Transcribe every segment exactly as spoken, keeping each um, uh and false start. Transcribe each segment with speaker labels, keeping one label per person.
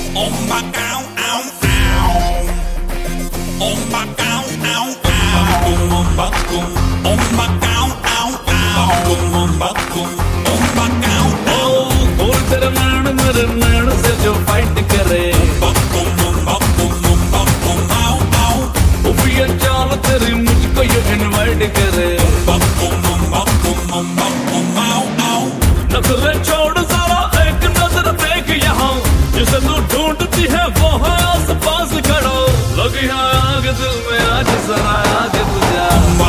Speaker 1: Oh my God, ow, ow. Oh my God, ow, ow. Oh my God, oh my God, ow, ow. Oh my God, oh my God, ow.
Speaker 2: बोल तेरे नैन मेरे नैन से जो fight करे, वो भी ये चाल तेरी मुझको ये इनवाइट करे। नखरे छोड़ सारा एक नजर देख यहाँ, जिसे तू ढूंढती है वो है आस पास खड़ा। लगी है आग दिल में आज जरा आगे तुझे।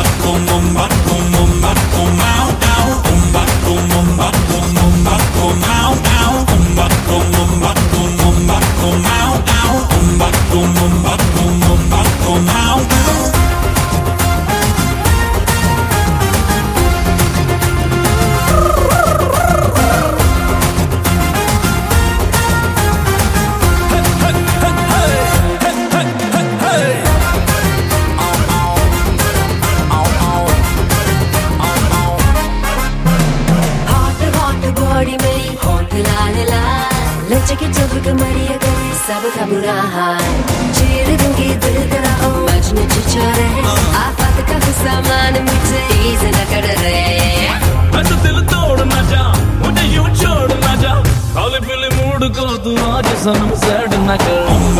Speaker 3: लचके जब कमरिया करे सबका बुरा हाल, चीर दूंगी दिल तेरा ओ मजनू चिचोरे, आफत का सामान मुझसे ईज़ न कर रहे।
Speaker 2: ऐसा दिल तोड़ ना जा, मुझे यूं छोड़ ना जा, खाली पीली मूड को तू आज सनम सैड ना कर।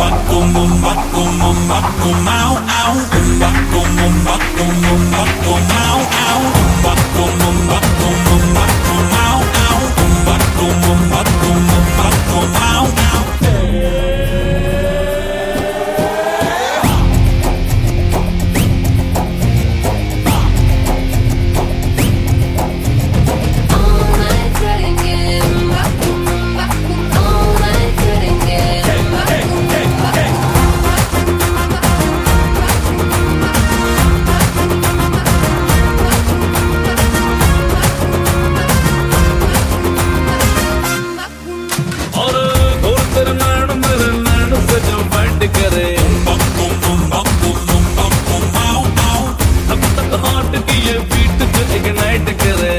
Speaker 2: करे अब तक हार्ट की ये बीट जो इग्नाइट करे।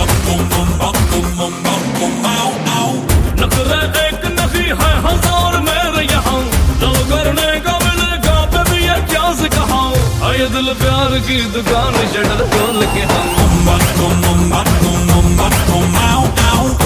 Speaker 2: नखरे एक नहीं है हजार मेरे यहाँ, जो करने का मिलेगा बेबी ये क्या से कहा। आये दिल प्यार की दुकान शटर खोल के हम